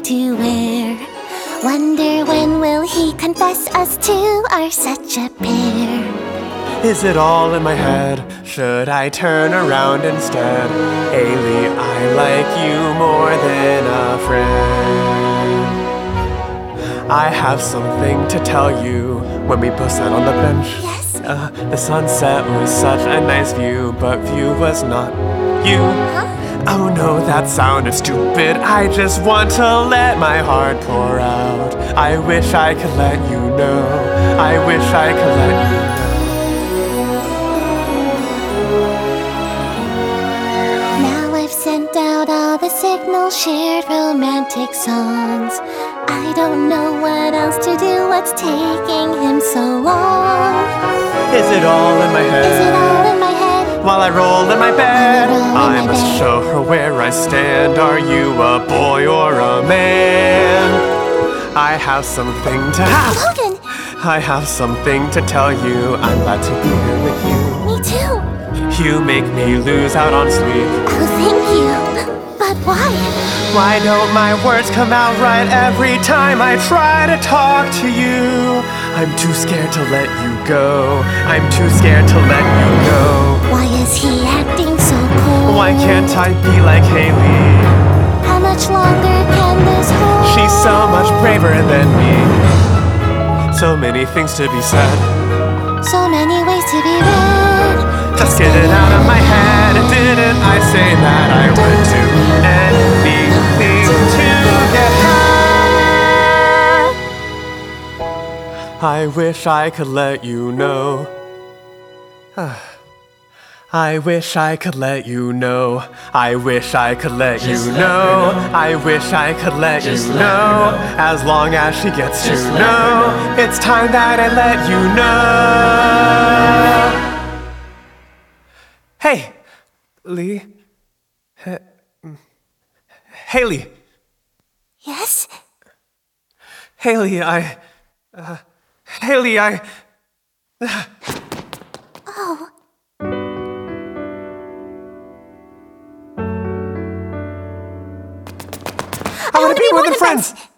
to wear. Wonder when will he confess us two are such a pair. Is it all in my head? Should I turn around instead? Haley, I like you more than a friend. I have something to tell you. When we both sat on the bench, Yes? the sunset was such a nice view, but view was not you. Huh? Oh no, that sounded stupid. I just want to let my heart pour out. I wish I could let you know. I wish I could let you know. Now I've sent out all the signals, shared romantic songs. I don't know what else to do, what's taking him so long? Is it all in my head? Is it all in my head? While I roll in my bed, roll in I my must bed. show her where I stand. Are you a boy or a man? I have something to Logan! I have something to tell you. I'm glad to be here with you. Me too! You make me lose out on sleep. Oh, thank you. But why? Why don't my words come out right every time I try to talk to you? I'm too scared to let you go. I'm too scared to let you go. Why is he acting so cold? Why can't I be like Haley? How much longer can this hold? She's so much braver than me. So many things to be said. So many ways to be read. Just get it out of my head. Didn't I say that I would do anything to get her? I wish I could let you know. I wish I could let you know. I wish I could let you know. I wish I could let you know. As long as she gets to know, it's time that I let you know. Hey, Lee. Haley. Yes? Haley, Haley, Oh. I want to be more than friends.